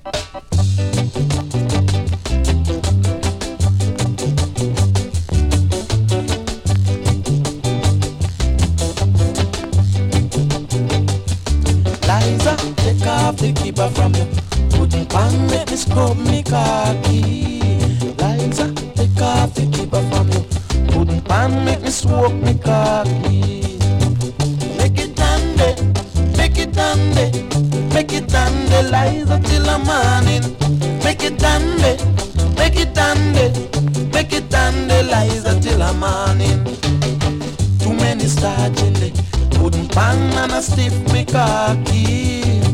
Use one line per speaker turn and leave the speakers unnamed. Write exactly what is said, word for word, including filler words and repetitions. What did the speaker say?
Liza, take off the keeper from you. Put it on, make me scrub me cocky. Liza, take off the keeper from you. Put it on, make me smoke me cocky. Make it dandy, make it dandy, make it dandy, Liza, till the morning. Make it dandy, make it dandy, make it dandy, Liza, till the morning. Too many starch in the pudding pan and a stiff me cocky.